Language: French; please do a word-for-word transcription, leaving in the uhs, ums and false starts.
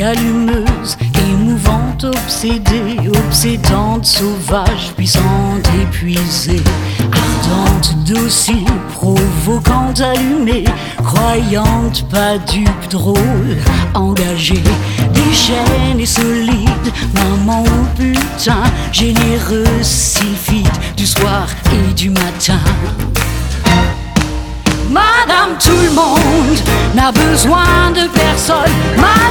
allumeuse, émouvante, obsédée, obsédante, sauvage, puissante, épuisée, ardente, docile, provocante, allumée, croyante, pas dupe, drôle, engagée, déchaînée, solide, maman ou putain, généreuse, sylphide, du soir et du matin. Madame tout le monde n'a besoin de personne. Madame